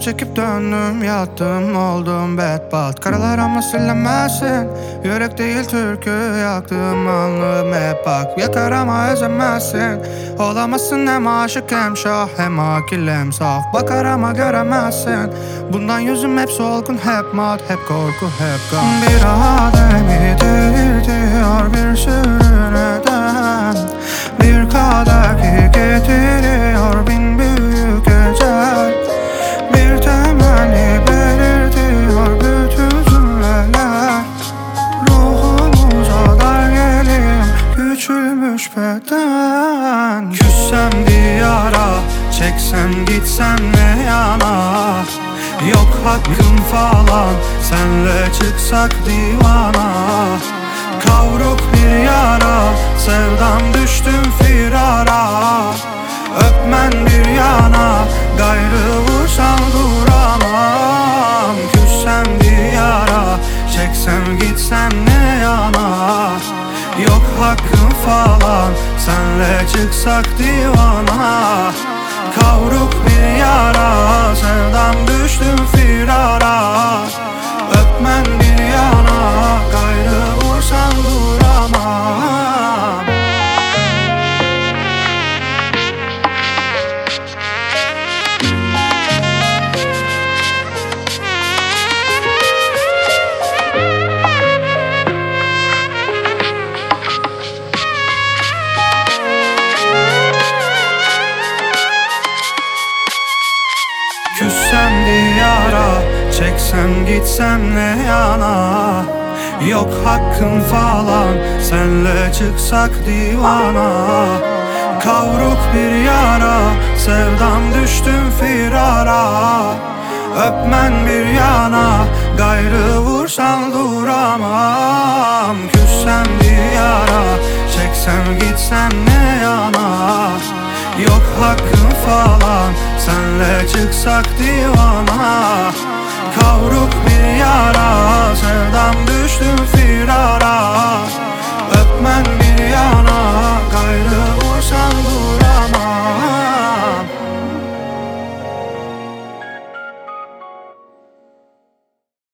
çekip döndüm, yattım, oldum bedbaht. Karalar ama silemezsin, yürek değil türkü yaktım, alnım hep bak. Yakar ama ezemezsin, olamazsın hem aşık hem şah, hem akil hem saf. Bakar ama göremezsin, bundan yüzüm hep solgun, hep mat, hep korku, hep gam. Bir ademi diyor bir sürü neden, bir kadeh getiriyor bin büyük ecel. Bir temenni belirtiyor bütün cümleler. Ruhumuza dar gelim küçülmüş beden. Küssem diyara, çeksem gitsem ne yana. Yok hakkım falan, senle çıksak divana. Kavruk bir yara, sevdam düştüm firara. Öpmen bir yana, gayrı vursan duramam. Küssem diyara, çeksem gitsem ne yana. Yok hakkım falan, senle çıksak divana. Kavruk bir yara, sevdam düştüm firara. Öpmen bir yana, gayrı vursan duramam. Küssem diyara, çeksem gitsem ne yana. Yok hakkım falan, senle çıksak divana. Kavruk bir yara, sevdam düştüm firara. Öpmen bir yana, gayrı vursan duramam. Küssem diyara, çeksem gitsem ne yana. Yok hakkım falan, senle çıksak divana. Kavruk bir yara,